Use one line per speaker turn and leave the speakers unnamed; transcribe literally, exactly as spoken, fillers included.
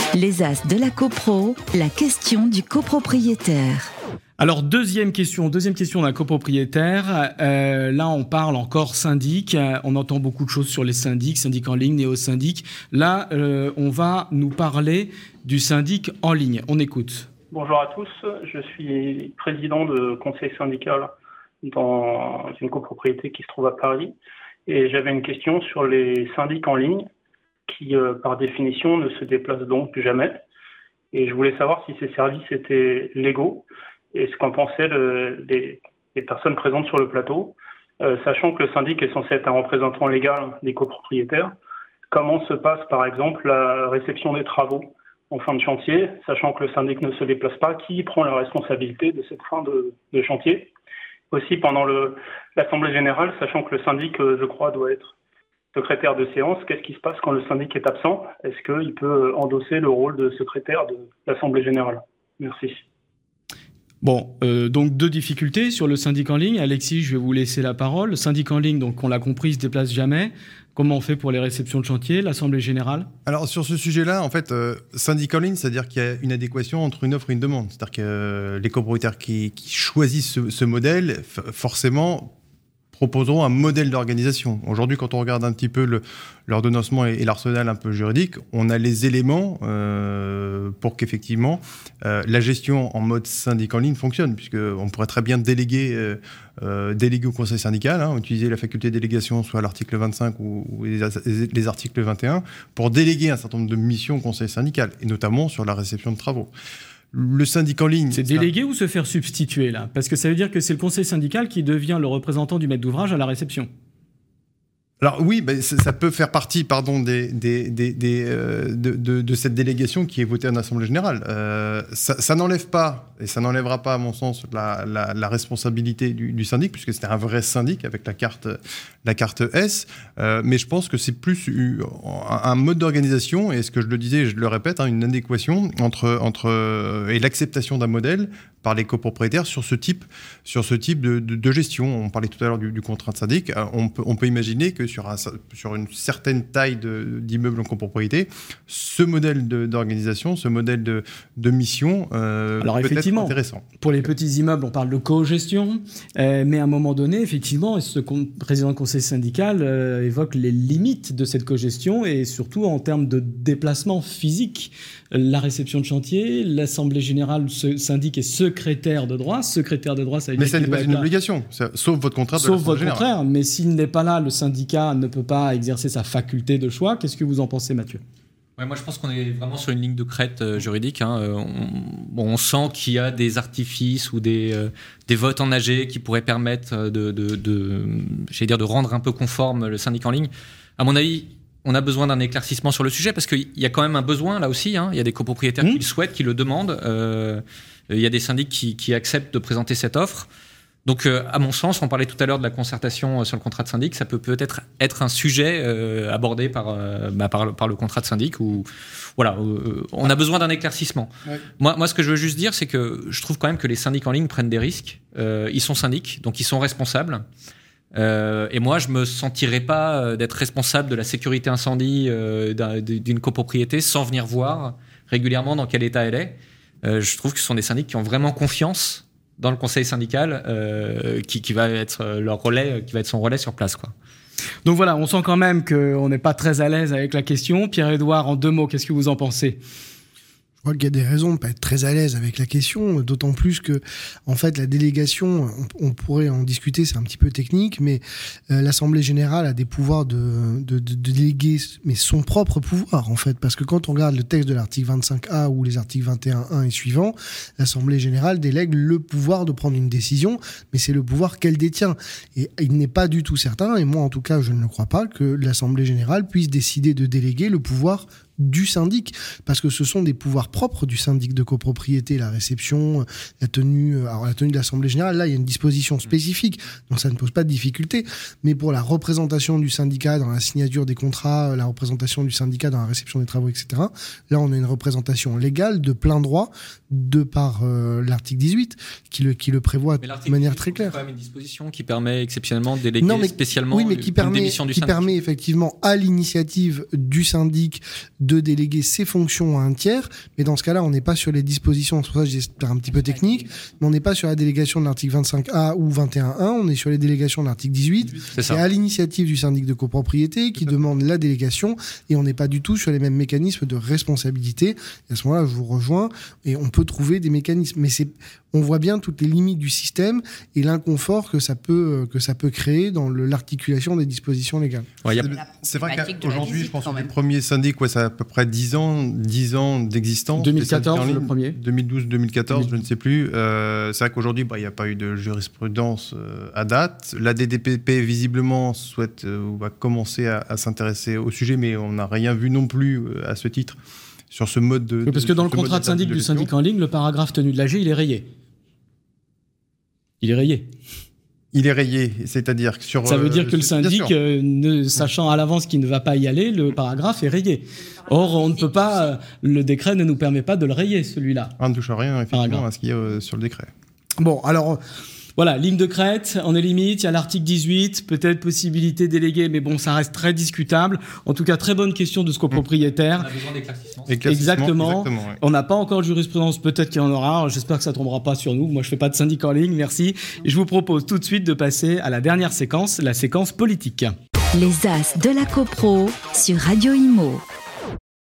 Les As de la copro, la question du copropriétaire.
Alors, deuxième question, deuxième question d'un copropriétaire. Euh, là, on parle encore syndic. On entend beaucoup de choses sur les syndics, syndic en ligne, néo-syndic. Là, euh, on va nous parler du syndic en ligne. On écoute.
Bonjour à tous. Je suis président de conseil syndical dans une copropriété qui se trouve à Paris. Et j'avais une question sur les syndics en ligne qui, euh, par définition, ne se déplacent donc jamais. Et je voulais savoir si ces services étaient légaux et ce qu'en pensaient le, les, les personnes présentes sur le plateau, euh, sachant que le syndic est censé être un représentant légal des copropriétaires. Comment se passe, par exemple, la réception des travaux en fin de chantier, sachant que le syndic ne se déplace pas, qui prend la responsabilité de cette fin de, de chantier? Aussi, pendant le, l'Assemblée générale, sachant que le syndic, je crois, doit être secrétaire de séance, qu'est-ce qui se passe quand le syndic est absent? Est-ce qu'il peut endosser le rôle de secrétaire de l'Assemblée générale? Merci.
Bon, euh, donc deux difficultés sur le syndic en ligne. Alexis, je vais vous laisser la parole. Le syndic en ligne, donc on l'a compris, il se déplace jamais. Comment on fait pour les réceptions de chantier, l'Assemblée générale?
Alors sur ce sujet-là, en fait, euh, syndic en ligne, c'est-à-dire qu'il y a une adéquation entre une offre et une demande. C'est-à-dire que euh, les copropriétaires qui, qui choisissent ce, ce modèle, f- forcément, proposeront un modèle d'organisation. Aujourd'hui, quand on regarde un petit peu le, l'ordonnancement et, et l'arsenal un peu juridique, on a les éléments euh, pour qu'effectivement euh, la gestion en mode syndic en ligne fonctionne, puisqu'on pourrait très bien déléguer, euh, euh, déléguer au conseil syndical, hein, utiliser la faculté de délégation, soit l'article vingt-cinq ou, ou les, les articles vingt et un, pour déléguer un certain nombre de missions au conseil syndical, et notamment sur la réception de travaux. Le syndic en ligne...
C'est déléguer ou se faire substituer, là? Parce que ça veut dire que c'est le conseil syndical qui devient le représentant du maître d'ouvrage à la réception.
Alors oui, bah, ça peut faire partie pardon, des, des, des, des, euh, de, de, de cette délégation qui est votée en Assemblée générale. Euh, ça, ça n'enlève pas, et ça n'enlèvera pas, à mon sens, la, la, la responsabilité du, du syndic, puisque c'était un vrai syndic avec la carte, la carte S. Euh, mais je pense que c'est plus un, un mode d'organisation, et ce que je le disais, je le répète, hein, une adéquation entre, entre, et l'acceptation d'un modèle par les copropriétaires sur ce type, sur ce type de, de, de gestion. On parlait tout à l'heure du, du contrat de syndic. On peut, on peut imaginer que sur, un, sur une certaine taille de, d'immeubles en copropriété, ce modèle de, d'organisation, ce modèle de, de mission euh,
Alors,
peut être intéressant.
Pour les petits immeubles, on parle de co-gestion, euh, mais à un moment donné, effectivement, ce con, président du conseil syndical euh, évoque les limites de cette co-gestion et surtout en termes de déplacement physique. La réception de chantier, l'Assemblée générale, ce syndic est secrétaire de droit. Secrétaire de droit, ça veut dire
mais ça n'est pas une
là,
obligation, ça, sauf votre contrat de
sauf votre
générale.
contraire. Mais s'il n'est pas là, le syndicat ne peut pas exercer sa faculté de choix. Qu'est-ce que vous en pensez, Mathieu?
Ouais, moi, je pense qu'on est vraiment sur une ligne de crête euh, juridique. Hein. Euh, on, bon, on sent qu'il y a des artifices ou des, euh, des votes en A G qui pourraient permettre de, de, de, j'allais dire, de rendre un peu conforme le syndic en ligne. À mon avis, on a besoin d'un éclaircissement sur le sujet parce qu'il y a quand même un besoin là aussi. Hein. Il y a des copropriétaires mmh. qui le souhaitent, qui le demandent. Euh, il y a des syndics qui, qui acceptent de présenter cette offre. Donc, euh, à mon sens, on parlait tout à l'heure de la concertation sur le contrat de syndic. Ça peut peut-être être un sujet euh, abordé par, euh, bah, par, par le contrat de syndic. Où, voilà, euh, on a besoin d'un éclaircissement. Ouais. Moi, moi, ce que je veux juste dire, c'est que je trouve quand même que les syndics en ligne prennent des risques. Euh, ils sont syndics, donc ils sont responsables. Euh, et moi, je me sentirais pas d'être responsable de la sécurité incendie euh, d'une copropriété sans venir voir régulièrement dans quel état elle est. Euh, je trouve que ce sont des syndics qui ont vraiment confiance dans le conseil syndical, euh, qui, qui va être leur relais, qui va être son relais sur place, quoi.
Donc voilà, on sent quand même qu'on n'est pas très à l'aise avec la question. Pierre-Édouard, en deux mots, qu'est-ce que vous en pensez ?
Je crois qu'il y a des raisons de ne pas être très à l'aise avec la question, d'autant plus que, en fait, la délégation, on, on pourrait en discuter, c'est un petit peu technique, mais euh, l'Assemblée générale a des pouvoirs de, de, de, de déléguer, mais son propre pouvoir, en fait, parce que quand on regarde le texte de l'article vingt-cinq A ou les articles vingt et un un et suivants, l'Assemblée générale délègue le pouvoir de prendre une décision, mais c'est le pouvoir qu'elle détient. Et il n'est pas du tout certain, et moi, en tout cas, je ne le crois pas, que l'Assemblée générale puisse décider de déléguer le pouvoir du syndic, parce que ce sont des pouvoirs propres du syndic de copropriété, la réception, la tenue, alors la tenue de l'Assemblée générale, là il y a une disposition spécifique, donc ça ne pose pas de difficulté, mais pour la représentation du syndicat dans la signature des contrats, la représentation du syndicat dans la réception des travaux, et cetera, là on a une représentation légale de plein droit de par euh, l'article dix-huit qui le, qui le prévoit de manière très claire.
C'est quand même une disposition qui permet exceptionnellement de déléguer
non, mais,
spécialement
oui, mais qui
une
permet,
démission du
qui
syndic.
permet effectivement à l'initiative du syndic de déléguer ses fonctions à un tiers, mais dans ce cas-là, on n'est pas sur les dispositions, c'est pour ça que j'espère un petit peu technique, mais on n'est pas sur la délégation de l'article vingt-cinq A ou vingt et un un, on est sur les délégations de l'article dix-huit,
C'est
qui est à l'initiative du syndic de copropriété, qui demande la délégation, et on n'est pas du tout sur les mêmes mécanismes de responsabilité. Et à ce moment-là, je vous rejoins, et on peut trouver des mécanismes, mais c'est, on voit bien toutes les limites du système et l'inconfort que ça peut, que ça peut créer dans le, l'articulation des dispositions légales.
Ouais, y a...
C'est vrai
problématique de la
qu'aujourd'hui, je
visite,
pense
quand
que les
même.
premiers syndics, ouais, ça a à peu près dix ans, dix ans d'existence.
deux mille
Les syndics
quatorze,
en ligne,
le premier.
deux mille douze, deux mille quatorze, je ne sais plus. Euh, c'est vrai qu'aujourd'hui, bah, il n'y a pas eu de jurisprudence euh, à date. La D D P P, visiblement, souhaite euh, ou va commencer à, à s'intéresser au sujet, mais on n'a rien vu non plus euh, à ce titre sur ce mode de.
Oui, parce que
de-
dans le
sur ce
contrat
mode
de syndic du
gestion.
syndic en ligne, le paragraphe tenu de l'A G, il est rayé. Il est rayé.
Il est rayé, c'est-à-dire que sur.
Ça veut dire que le
euh, bien
syndic,
sûr.
euh, ne sachant à l'avance qu'il ne va pas y aller, le paragraphe est rayé. Or, on ne peut pas, euh, le décret ne nous permet pas de le rayer, celui-là.
On ne touche à rien, effectivement,
Paragraphe.
à ce qu'il y a euh, sur le décret.
Bon, alors, euh, voilà, ligne de crête, on est limite, il y a l'article dix-huit, peut-être possibilité déléguée, mais bon, ça reste très discutable. En tout cas, très bonne question de ce copropriétaire.
On a besoin d'éclaircissement.
Éclaircissement,
Exactement.
exactement, ouais.
On n'a pas encore de jurisprudence, peut-être qu'il y en aura. J'espère que ça tombera pas sur nous. Moi, je fais pas de syndic en ligne, merci. Et je vous propose tout de suite de passer à la dernière séquence, la séquence politique.
Les As de la Copro sur Radio Imo.